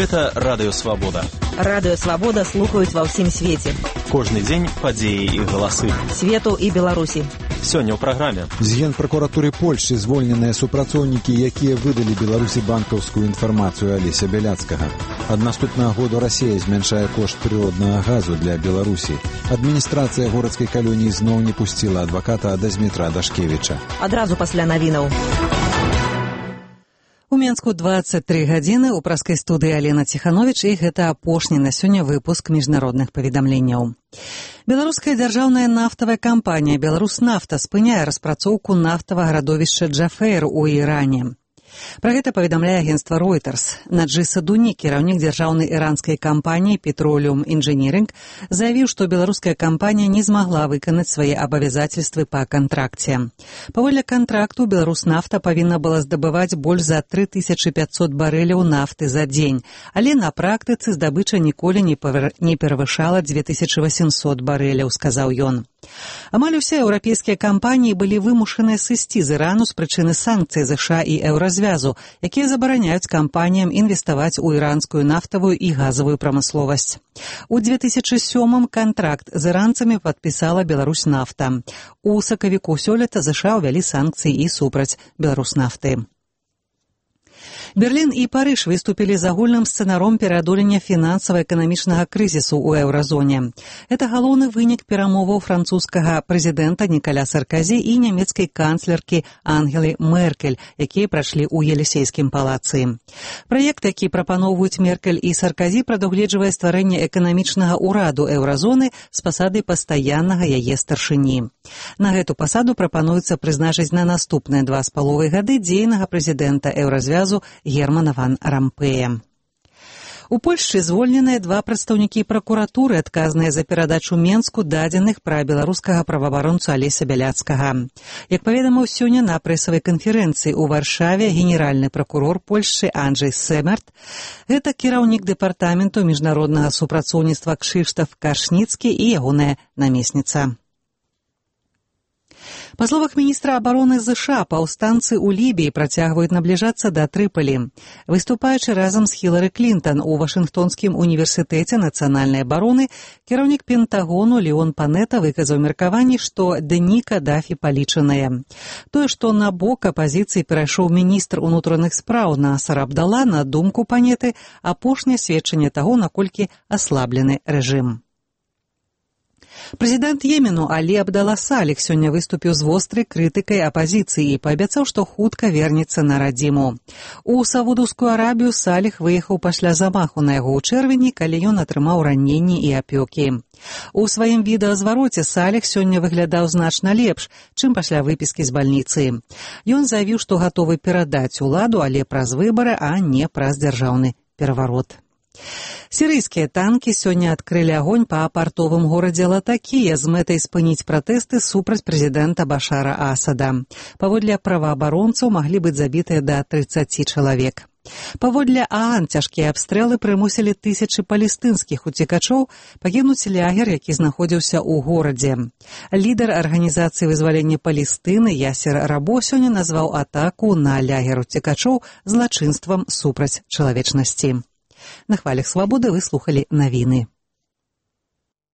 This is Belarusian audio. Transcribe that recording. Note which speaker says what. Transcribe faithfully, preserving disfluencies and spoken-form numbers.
Speaker 1: Гэта Радыё Свабода.
Speaker 2: Радыё Свабода слухаюць ва ўсім свеце.
Speaker 1: Кожны дзень падзеі і галасы.
Speaker 2: Свету і Беларусі.
Speaker 1: Сёння ў праграме.
Speaker 3: З Генпракуратуры Польшчы звольненыя супрацоўнікі, якія выдалі Беларусі банкаўскую інфармацыю Алеся Бяляцкага. Ад наступнага году Расія змяншае кошт прыроднага газу для Беларусі. Адміністрацыя горадскай калоніі зноў не пусціла адваката Дазмітра Дашкевіча.
Speaker 2: Адразу пасля навінаў.
Speaker 4: У Менску дваццаць тры гадзіны, у праскай студыі Алена Ціхановіч, і гэта апошні на сёння выпуск міжнародных паведамленняў. Беларуская дзяржаўная нафтавая кампанія «Беларуснафта» спыняе распрацоўку нафтавага радовішча Джафейр у Іране. Пра гэта паведамляе агенцтва Reuters. Наджи Садуні, кіраўнік дзяржаўнай іранскай кампаніі «Petroleum Engineering», заявіў, што беларуская кампанія не змагла выканаць свае абавязацельствы па кантракце. Паводле кантракту «Беларуснафта» павінна была здабываць больш за тры тысячы пяцьсот барэляў нафты за дзень, але на практыцы здабыча ніколі не, павер... не перавышала дзве тысячы васемсот барэляў, сказаў ён. Амаль усе еўрапейскія кампаніі былі вымушаныя сысці з Ірану з прычыны санкцый ЗША і Еўразвязу, якія забараняюць кампаніям інвеставаць у іранскую нафтавую і газавую прамысловасць. У дзве тысячы сёмым кантракт з іранцамі падпісала «Беларуснафта». У сакавіку сёлета ЗША ўвялі санкцыі і супраць «Беларуснафты». Берлін і Парыж выступілі з агульным сцэнаром пераадолення фінансава-эканамічнага крызісу ў еўразоне. Гэта галоўны вынік перамоваў французскага прэзідэнта Нікаля Сарказі і нямецкай канцлеркі Ангелы Меркель, якія прайшлі ў Елісейскім палацы. Праект, які прапаноўваюць Меркель і Сарказі, прадугледжвае стварэнне эканамічнага ўраду еўразоны з пасады пастаяннага яе старшыні. На гэту пасаду прапануецца прызначыць на наступныя два з паловай гады дзейнага прэзідэнта Еўразвязу Германа ван Рампея. У Польшчы звольненыя два прадстаўнікі пракуратуры, адказныя за перадачу Менску дадзеных пра беларускага праваабаронцу Алеся Бяляцкага. Як паведаміў сёння на прэсавай канферэнцыі ў Варшаве генеральны пракурор Польшчы Анджэй Сэмерт, гэта кіраўнік дэпартаменту міжнароднага супрацоўніцтва Кшыштаф Кашніцкі і ягоная намесніца. Па словах міністра абароны ЗША, паўстанцы ў Лібіі працягваюць набліжацца да Трыполі. Выступаючы разам з Хілары Клінтон у Вашынгтонскім універсітэце нацыянальнай абароны, кіраўнік Пентагону Леон Панета выказаў меркаванне, што дні Кадафі палічаныя. Тое, што на бок апазіцыі перайшоў міністр унутраных спраў Насар Абдалла, на думку Панеты, апошняе сведчанне таго, наколькі аслаблены рэжым. Прэзідэнт Йемену Алі Абдалла Саліх сёння выступіў з вострай крытыкай апазіцыі і паабяцаў, што хутка вернецца на радзіму. У Саудаўскую Арабію Саліх выехаў пасля замаху на яго ў чэрвені, калі ён атрымаў раненні і апёкі. У сваім відэазвароце Саліх сёння выглядаў значна лепш, чым пасля выпіскі з бальніцы. Ён заявіў, што гатовы перадаць уладу, але праз выбары, а не праз дзяржаўны пераварот. Сірыйскія танкі сёння адкрылі агонь па партовым горадзе Латакія з мэтай спыніць пратэсты супраць прэзідэнта Башара Асада. Паводле праваабаронцаў маглі быць забітыя да трыццаці чалавек. Паводле ААН цяжкія абстрэлы прымусілі тысячы палестынскіх уцекачоў пакінуць лягер, які знаходзіўся ў горадзе. Лідар арганізацыі вызвалення Палестыны Ясер Рабо сёння назваў атаку на лягер уцекачоў злачынствам супраць чалавечнасці. На хвалях свабоды вы слухалі навіны.